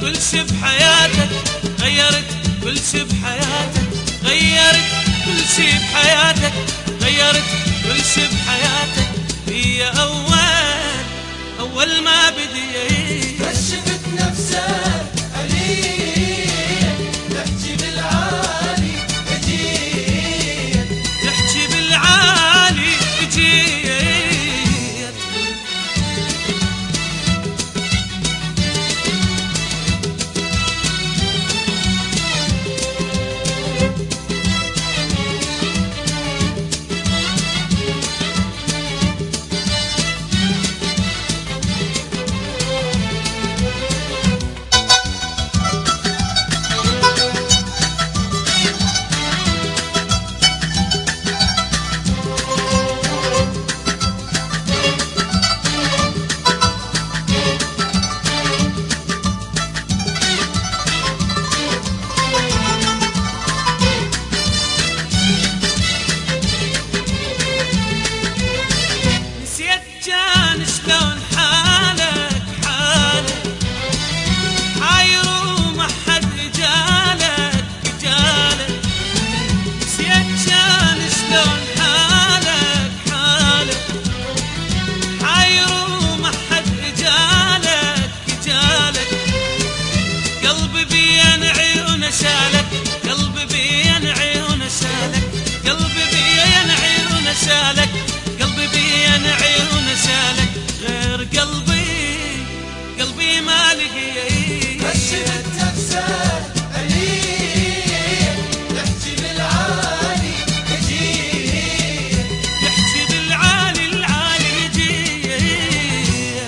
كل شي بحياتك، غيرت كل شي بحياتك، غيرت كل شي بحياتك، غيرت كل شي بحياتك. هي أول ما بديت كشفت نفسك قليل، تحكي بالعالي اجيت، تحكي بالعالي اجيت. كان شلون حالك حالك، حاير وما حد جالك جالك. نسيت كان شلون حالك حالك، حاير وما حد جالك جالك. قلبي بين عيونه شالك، قلبي بين عيونه شالك، قلبي بين عيونه شالك، قلبي بين عيونه شالك. غير قلبي ما لقيت. كشفت نفسك قليل، تحكي بالعالي اجيت، تحكي بالعالي العالي جيت.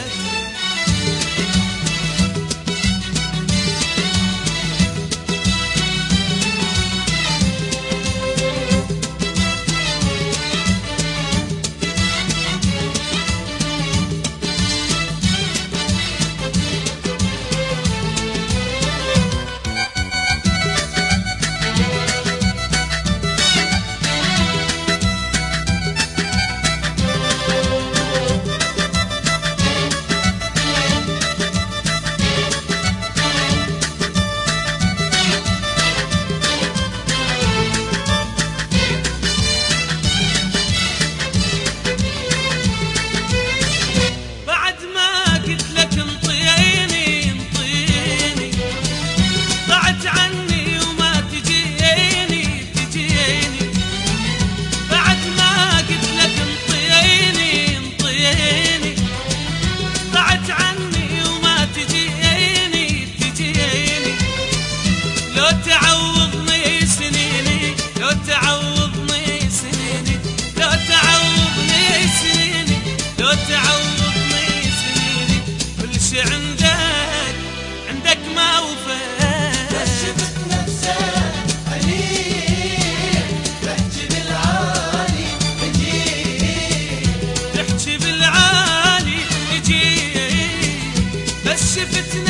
لو تعوضني سنيني، لو تعوضني سنيني، لو تعوضني سنيني، لو تعوضني سنيني. كل شي عندك ما وفيت. كشفت نفسك قليل، تحكي بالعالي اجيت، تحكي بالعالي اجيت. كشفت